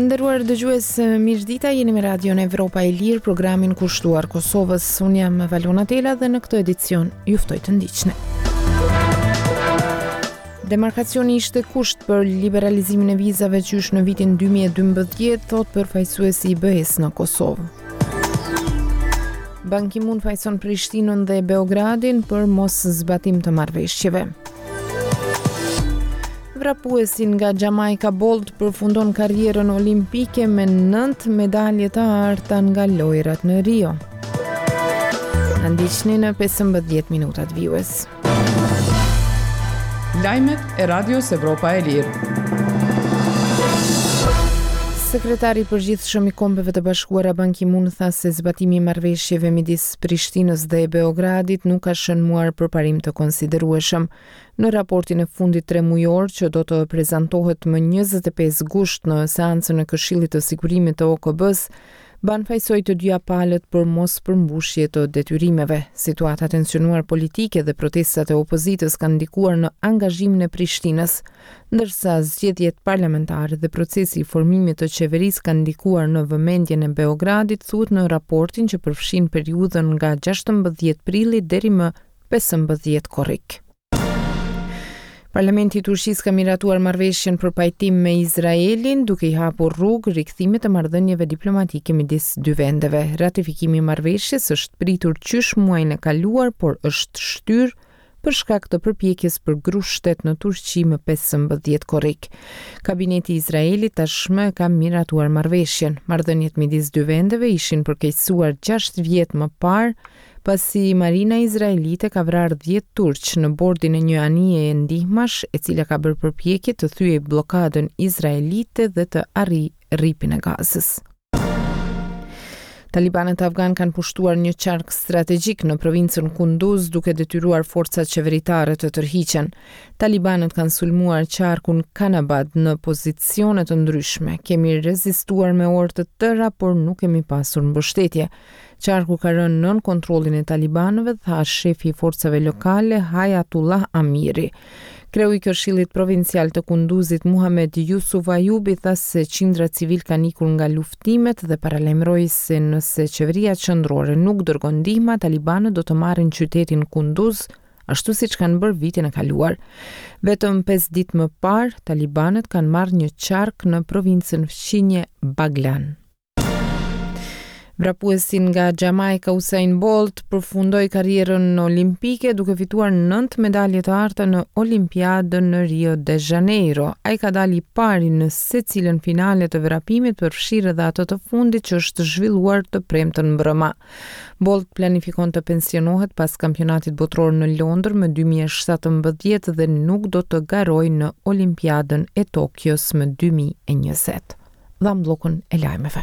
Të nderuar dëgjues, mirëdita, jeni me Radion Evropa e Lirë, programin kushtuar Kosovës. Unë jam Valona Tela dhe në këtë edicion ju ftoj të ndiqni. Demarkacioni ishte kusht për liberalizimin e vizave qysh në vitin 2012, thot përfaqësuesi i BE-s në Kosovë. Ban Ki-moon fajson Prishtinën dhe Beogradin për mos zbatim të marrëveshjeve. Vrapuesin nga Jamaica Bolt përfundon karrierën olimpike me 9 medalje të arta nga lojrat në Rio. Na ndiqni në 15 minutat vijues. Lajmet e Radios Evropa e Lirë. Sekretari i përgjithshëm i Kombeve të Bashkuara Ban Ki-moon tha se zbatimi i marrëveshjeve midis Prishtinës dhe Beogradit nuk ka shënuar përparim të konsiderueshëm. Në raportin e fundit 3 mujor që do të prezantohet më 25 gusht në seancën e Këshillit të Sigurimit të OKB-s, Ban fajsoi të dyja palët për mos përmbushje të detyrimeve. Situata tensionuar politike dhe protestat e opozitës kanë ndikuar në angazhimin e Prishtinës, ndërsa zgjedhjet parlamentare dhe procesi i formimit të qeverisë kanë ndikuar në vëmendjen e Beogradit, thuhet në raportin që përfshin periudhën nga 16 prilli deri më 15 korrik. Parlamenti i Turqisë ka miratuar marrëveshjen për pajtim me Izraelin, duke i hapur rrugë rikthimit të marrëdhënieve diplomatike midis dy vendeve. Ratifikimi i marrëveshjes është pritur qysh muajin e kaluar, por është shtyr për shkak të përpjekjes për grushtet në Turqi më 15 korrik. Kabineti i Izraelit tashmë ka miratuar marrëveshjen. Marrëdhëniet midis dy vendeve ishin përkeqësuar 6 vjet më parë, pasi marina izraelite ka vrarë 10 turq në bordin e një anije ndihmash, e cila ka bërë përpjekje të thyej blokadën izraelite dhe të arrijë rripin e Gazës. Talibanët afgan kanë pushtuar një qark strategjik në provincën Kunduz, duke detyruar forcat qeveritare të tërhiqen. Talibanët kanë sulmuar qarkun Kanabad në pozicione të ndryshme. Kemi rezistuar me orë të tëra, por nuk kemi pasur mbështetje. Qarku ka rënë nën kontrollin e talibanëve, tha shefi i forcave lokale Hayatullah Amiri. Kreu i Këshillit Provincial të Kunduzit Muhamed Yusuf Ayubi tha se qindra civil kanë ikur nga luftimet dhe paralajmëroi se nëse qeveria qendrore nuk dërgon ndihmë, talibanët do të marrin qytetin Kunduz, ashtu siç kanë bërë vitin e kaluar. Vetëm 5 ditë më parë, talibanët kanë marrë një qark në provincën fqinje Baglan. Vrapuesin nga Jamaica Usain Bolt përfundoi karrierën olimpike duke fituar 9 medalje të arta në Olimpiadën në Rio de Janeiro. Ai ka dalë i pari në secilën finale të vrapimit, përfshirë edhe atë të fundit që është zhvilluar të premten mbrëma. Bolt planifikon të pensionohet pas kampionatit botror në Londër më 2017 dhe nuk do të garojë në Olimpiadën e Tokios më 2020. Dham bllokun e lajmeve.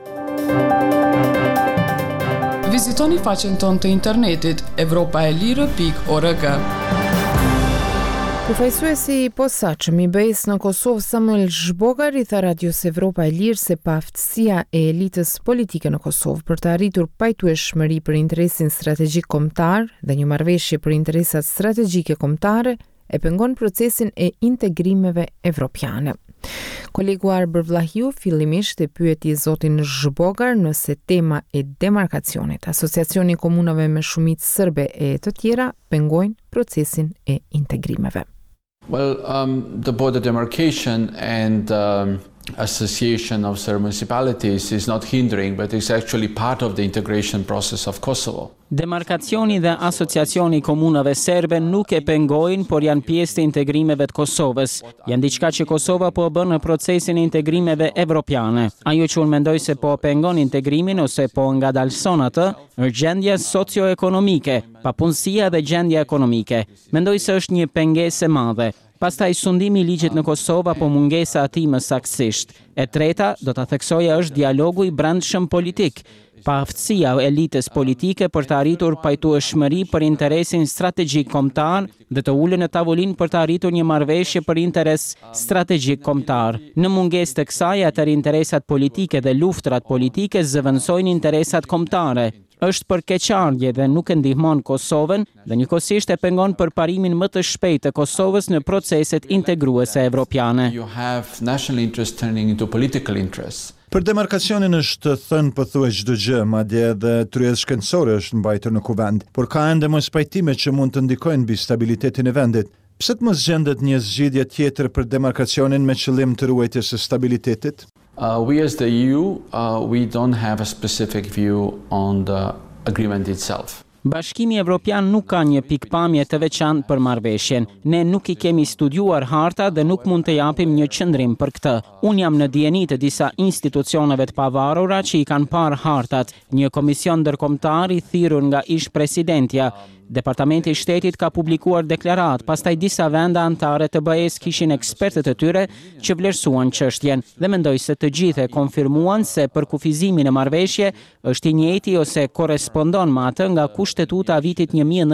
Vizitoni faqen tonë të internetit evropaelire.org. Përfaqësuesi i posaçëm i BE-s në Kosovë Samuel Zhbogar i tha Radios Evropa e Lirë se pa aftësia e elitës politike në Kosovë për të arritur pajtueshmëri për interesin strategjik kombëtar dhe një marrëveshje për interesat strategjike kombëtare e pengon procesin e integrimeve evropiane. Kolegu Arber Vlahiu fillimisht e pyeti zotin Zhbogar nëse tema e demarkacionit, Asociacioni i Komunave me Shumicë Serbe e të tjera pengojnë procesin e integrimeve. Well, the border demarcation and association of Serb municipalities is not hindering, but is actually part of the integration process of Kosovo. Demarkacioni dhe asociacioni i komunave serbe nuk e pengojnë, por janë pjesë të integrimeve të Kosovës. Janë diçka që Kosova po bën në procesin e integrimeve evropiane. Ajo që unë mendoj se po pengon integrimin ose po ngadalson atë, është gjendja socio-ekonomike, papunësia dhe gjendja ekonomike. Mendoj se është një pengesë e madhe. Pastaj sundimi i ligjit në Kosovë apo mungesa e tij më saktësisht. E treta, do ta theksoja, është dialogu i brendshëm politik. pa aftësia e elitës politike për të arritur pajtueshmëri për interesin strategjik kombëtar dhe të ulën në tavolinë për të arritur një marrëveshje për interes strategjik kombëtar. Në mungesë të kësaj, atëherë interesat politike dhe luftrat politike zëvendësojnë interesat kombëtare. Është për keqardhje dhe nuk e ndihmon Kosovën dhe njëkohësisht e pengon përparimin më të shpejtë të Kosovës në proceset integruese evropiane. You have national interest turning into political interest. Për demarkacionin është thënë pothuajse çdo gjë, madje edhe tryezë shkencore është mbajtur në kuvend, por ka ende mos pajtime që mund të ndikojnë mbi stabilitetin e vendit. Pse të mos gjendet një zgjidhje tjetër për demarkacionin me qëllim të ruajtjes së stabilitetit? We as the EU, we don't have a specific view on the agreement itself. Bashkimi Evropian nuk ka një pikpamje të veçantë për marrëveshjen. Ne nuk i kemi studiuar harta dhe nuk mund të japim një qëndrim për këtë. Unë jam në dijeni të disa institucioneve të pavarura që i kanë parë hartat, një komision ndërkombëtar i thirrur nga ish-presidentja. Departamenti i Shtetit ka publikuar deklarat, pastaj disa vende anëtare të BE-s kishin ekspertët e tyre që vlerësuan çështjen dhe mendoj se të gjithë e konfirmuan se përkufizimin e marrëveshje është i njëjti ose korrespondon me atë nga kushtetuta vitit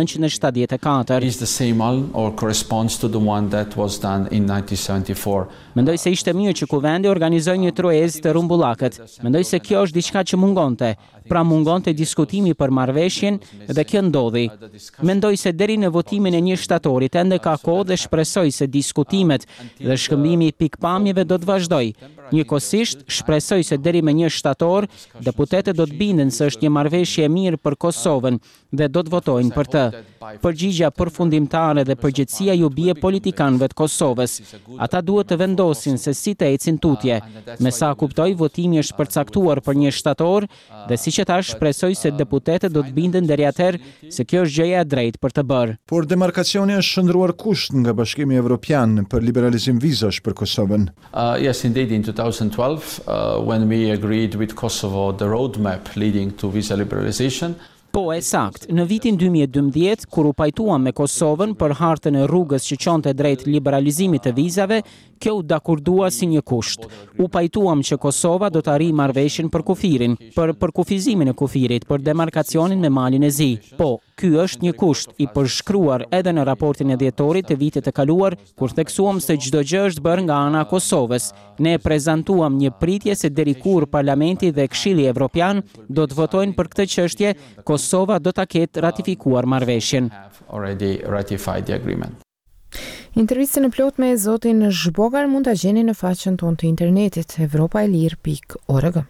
1974. Is the same one or corresponds to the one that was done in 1974. Mendoj se ishte mirë që kuvendi organizoi një truezë të rumbullakët. Mendoj se kjo është diçka që mungonte. Pra mungonte diskutimi për marrëveshjen dhe kjo ndodhi. Mendoj se deri në votimin e 1 shtatorit ende ka kohë dhe shpresoj se diskutimet dhe shkëmbimi i pikpamjeve do të vazhdoj. Njëkohësisht, shpresoj se deri me 1 shtator, deputetët do të binden se është një marrëveshje e mirë për Kosovën dhe do të votojnë për të. Përgjigjja përfundimtare dhe përgjegjësia ju bie politikanëve të Kosovës. Ata duhet të vendosin se si të ecin tutje. Me sa kuptoj, votimi është përcaktuar për 1 shtator dhe siç e thash, shpresoj se deputetët do të binden deri atëherë se kjo është gjëja e drejtë për të bërë. Por demarkacioni është shndruar kusht nga Bashkimi Evropian për liberalizim vizash për Kosovën. Yes, indeed, in 2012, when we agreed with Kosovo the roadmap leading to visa liberalization. Po, e sakt. Në vitin 2012, kur u pajtuam me Kosovën për hartën e rrugës që çonte drejt liberalizimit të vizave, kjo u dakordua si një kusht. U pajtuam që Kosova do të arrijë marrëveshjen për kufirin, për përkufizimin e kufirit, për demarkacionin me Malin e Zi. Po, ky është një kusht i përshkruar edhe në raportin e dhjetorit të vitit të kaluar, kur theksuam se çdo gjë është bërë nga ana e Kosovës. Ne prezantuam një pritje se deri kur Parlamenti dhe Këshilli Evropian do të votojnë për këtë çështje, Kosova do ta ketë ratifikuar marrëveshjen. Intervistën e plot me zotin Zhbogar mund ta gjeni në faqen tonë të internetit evropaelir.org.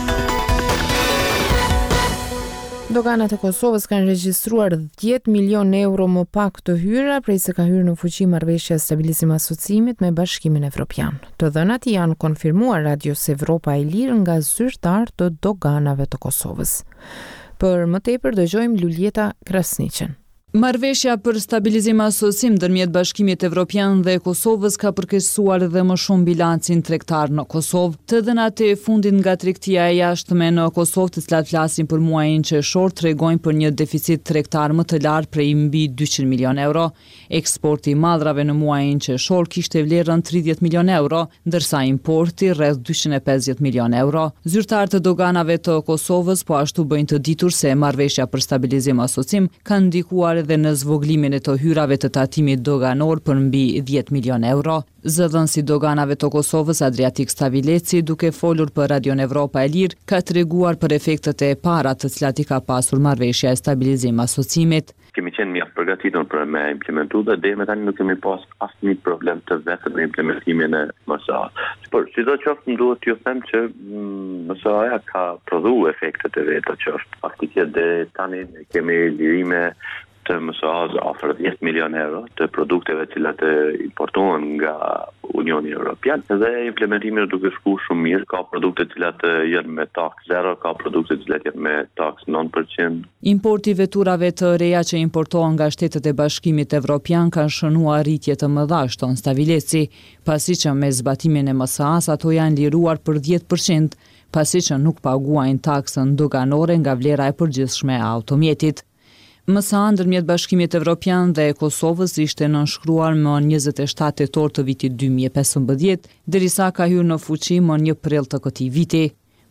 Doganat e Kosovës kanë regjistruar 10 milion euro më pak të hyra prej se ka hyrë në fuqi marrëveshja e stabilizim asociimit me Bashkimin Evropian. Të dhënat janë konfirmuar Radios Evropa e Lirë nga zyrtar të doganave të Kosovës. Për më tepër dëgjojmë Luljeta Krasniqen. Marrëveshja për stabilizim asosim ndërmjet Bashkimit Evropian dhe Kosovës ka përkeqësuar edhe më shumë bilancin tregtar në Kosovë. Të dhënat e fundit nga tregtia e jashtme në Kosovë, të cilat flasin për muajin qershor, tregojnë për një deficit tregtar më të lartë prej mbi 200 milion euro. Eksporti i madhrave në muajin qershor kishte vlerën 30 milion euro, ndërsa importi rreth 250 milion euro. Zyrtarët e doganave të Kosovës po ashtu bëjnë të ditur se marrëveshja për stabilizim asosim ka ndikuar dhe në zvoglimin e të hyrave të tatimit doganor për mbi 10 milion euro. Zëdhënësi doganave të Kosovës Adriatik Stavileci, duke folur për Radion Evropa e Lirë, ka treguar për efektet e para të cilat i ka pasur marrëveshja e stabilizim asocimit. Kemi qenë mjaft përgatitur për me implementu dhe deri me tani nuk kemi pas asnjë problem të vetëm me implementimin e MSA-s. Por sidoqoftë më duhet t'ju them që MSA-ja ka prodhuar efektet e veta që është faktike dhe tani kemi lirime të MSA-s afër 10 milion euro të produkteve të cilat importohen nga Unioni Evropian dhe implementimi duke shkuar shumë mirë, ka produkte të cilat janë me taks zero, ka produkte të cilat janë me taks 9%. Importi veturave të reja që importohen nga shtetet e Bashkimit Evropian kanë shënuar rritje të mëdha, shton Stavileci, pasi që me zbatimin e MSA-s ato janë liruar për 10%, pasi që nuk paguajnë taksën doganore nga vlera e përgjithshme e automjetit. MSA ndërmjet Bashkimit Evropian dhe Kosovës ishte nënshkruar më 27 tetor të vitit 2015, derisa ka hyrë në fuqi më 1 prill të këtij viti.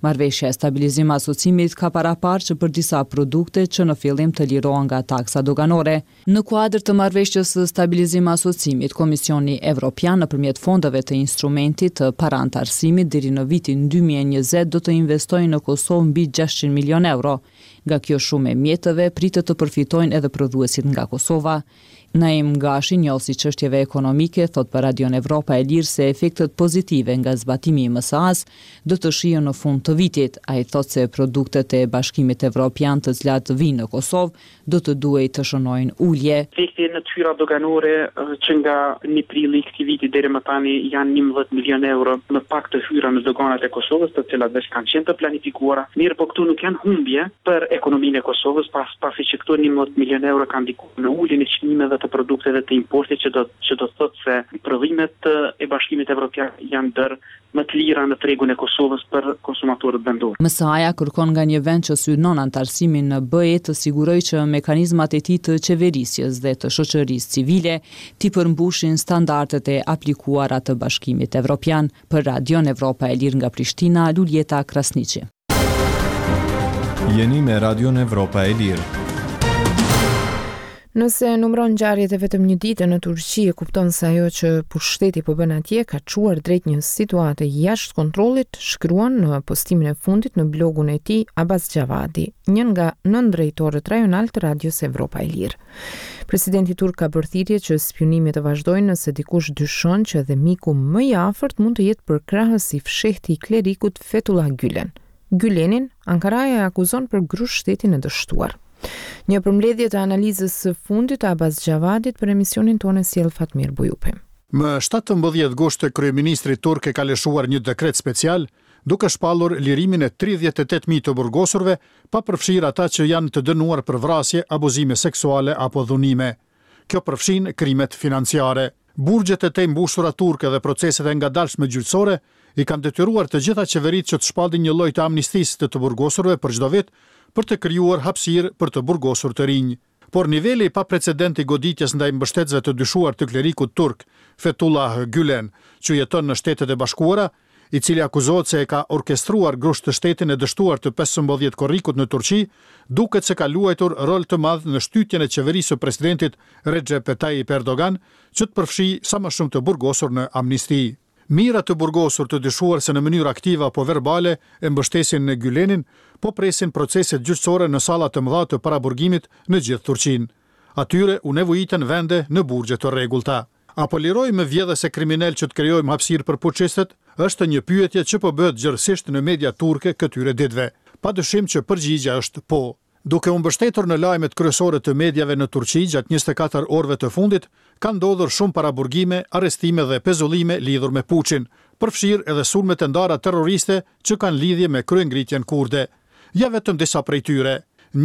Marrëveshja e stabilizim asociimit ka paraparë që për disa produkte që në fillim të lirohen nga taksa doganore. Në kuadër të marrëveshjes së stabilizim asociimit, Komisioni Evropian nëpërmjet fondeve të instrumentit të parantarësimit deri në vitin 2020 do të investojnë në Kosovë mbi 600 milion euro. Nga kjo shumë e mjetëve pritet të përfitojnë edhe prodhuesit nga Kosova. Naim Gashi, njohësi çështjeve ekonomike, thot për Radion Evropa e Lirë se efektet pozitive nga zbatimi i MSA-s do të shihen në fund të vitit. Ai thot se produktet e Bashkimit Evropian të cilat vinë në Kosovë do të duhej të shënojnë ulje. Efekti në tyra doganore që nga 1 prilli i këtij viti deri më tani janë 11 milion euro më pak të hyra në doganat e Kosovës, të cilat veç kanë qenë të planifikuara. Mirë, po këtu nuk janë humbje për ekonominë e Kosovës, pasi që këtu 11 milion euro kanë ndikuar në uljen e çmimeve të produkteve të importit që do të thotë se prodhimet e Bashkimit Evropian janë ndër më të lira në tregun e Kosovës për konsumatorët vendor. MSA-ja kërkon nga një vend që synon antarësimin në BE të sigurojë që mekanizmat e tij të qeverisjes dhe të shoqërisë civile t'i përmbushin standardet e aplikuara të Bashkimit Evropian. Për Radion Evropa e Lirë nga Prishtina, Luljeta Krasniqi. Jeni me Radion Evropa e Lirë. Nëse numëron ngjarjet e vetëm një dite në Turqi, e kupton se ajo që pushteti po bën atje ka çuar drejt një situate jashtë kontrollit, shkruan në postimin e fundit në blogun e tij Abbas Gjavadi, një nga 9 drejtorët rajonal të Radios Evropa e Lirë. Presidenti turk ka bërë thirrje që spionimet të vazhdojnë nëse dikush dyshon që edhe miku më i afërt mund të jetë përkrahës i fshehti i klerikut Fethullah Gülen. Gülenin, Ankaraja e akuzon për grush shtetin e dështuar. Një përmbledhje të analizës së fundit të Abbas Gjavadit për emisionin tonë sjell Fatmir Bujupi. Më 17 gusht kryeministri turk ka lëshuar një dekret special duke shpallur lirimin e 38.000 të burgosurve, pa përfshirë ata që janë të dënuar për vrasje, abuzime seksuale apo dhunime. Kjo përfshin krimet financiare. Burgjet e të mbushura turke dhe proceset e ngadalshme gjyqësore i kanë detyruar të gjitha qeverit që të shpallin një lloj të amnistisë të burgosurve për çdo vit, për të krijuar hapësirë për të burgosur të rinj. Por niveli pa precedent i goditjes ndaj mbështetësve të dyshuar të klerikut turk, Fethullah Gülen, që jeton në Shtetet e Bashkuara, i cili akuzohet se e ka orkestruar grusht të shtetin e dështuar të 15 korrikut në Turqi, duket se ka luajtur rol të madh në shtytjen e qeverisë së presidentit Recep Tayyip Erdogan, që të përfshi sa më shumë të burgosur në amnisti. Mira të burgosur të dyshuar se në mënyrë aktive apo verbale e mbështesin në Gülenin, po presin proceset gjyqësore në salla të mëdha të paraburgimit në gjithë Turqinë. Atyre u nevojiten vende në burgje të rregullta. Apo lirojmë vjedhës e kriminal që të krijojmë hapësirë për puçistët, është një pyetje që po bëhet gjërësisht në media turke këtyre ditëve. Padyshim që përgjigjja është po. Duke u mbështetur në lajmet kryesore të mediave në Turqi gjatë 24 orëve të fundit, kanë ndodhur shumë paraburgime, arrestime dhe pezullime lidhur me puçin, përfshirë edhe sulme të ndara terroriste që kanë lidhje me kryengritjen kurde. Ja vetëm disa prej tyre.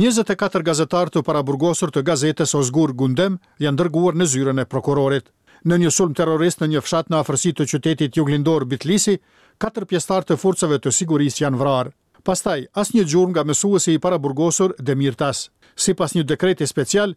24 gazetarë të paraburgosur të gazetës Ozgur Gundem janë dërguar në zyrën e prokurorit. Në një sulm terrorist në një fshat në afërsi të qytetit juglindor Bitlisi, 4 pjesëtarë të forcave të sigurisë janë vrarë. Pastaj, asnjë gjurmë nga mësuesi i paraburgosur Demir Tas. Sipas një dekreti special,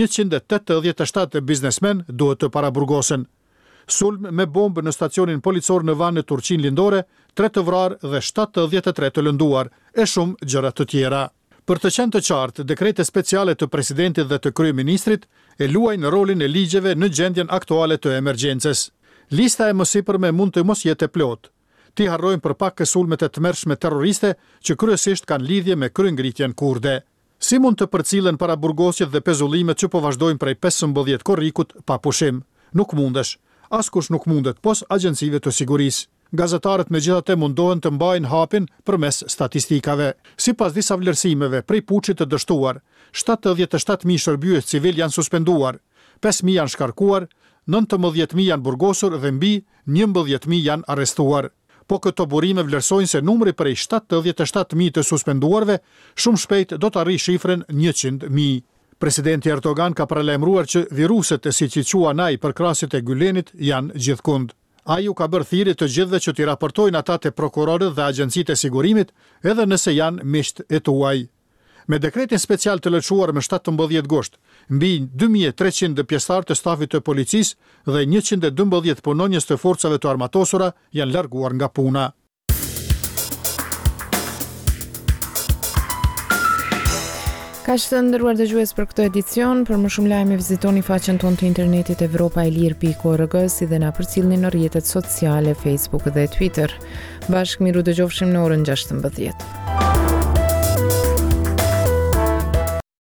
187 biznesmen duhet të paraburgosen. Sulm me bombë në stacionin policor në Van në Turqinë lindore, 3 të vrarë dhe 73 të lënduar, e shumë gjëra të tjera. Për të qenë të qartë, dekrete speciale të presidentit dhe të kryeministrit e luajnë rolin e ligjeve në gjendjen aktuale të emergjencës. Lista e mësipërme mund të mos jetë e plotë. Ti harrojnë për pak sulmet e tmerrshme terroriste që kryesisht kanë lidhje me kryengritjen kurde. Si mund të përcillen paraburgosjet dhe pezullimet që po vazhdojnë prej 15 korrikut pa pushim? Nuk mundesh. Askush nuk mundet, pos agjencive të sigurisë. Gazetarët megjithatë mundohen të mbajnë hapin përmes statistikave. Sipas disa vlerësimeve, prej puçit të dështuar, 77.000 shërbyes civil janë suspenduar, 5.000 janë shkarkuar, 19.000 janë burgosur dhe mbi 11.000 janë arrestuar. Po këto burime vlerësojnë se numri prej 77.000 të suspenduarve shumë shpejt do të arrijë shifrën 100.000. Presidenti Erdogan ka paralajmëruar që viruset e siç i quan ai përkrahasit e Gülenit janë gjithkund. Ai u ka bërë thirrje të gjithëve që t'i raportojnë ata te prokurorët dhe agjencitë e sigurimit, edhe nëse janë miqtë e tuaj. Me dekretin special të lëshuar më 17 gusht, mbi 2.300 pjesëtarë të stafit të policisë dhe 112 punonjës të forcave të armatosura janë larguar nga puna. Kaq të nderuar dëgjues për këtë edicion, për më shumë lajme vizitoni faqen tonë të internetit evropaelir.org si dhe na përcjellni në rrjetet sociale Facebook dhe Twitter. Bashkë miru dëgjofshim në orën 16.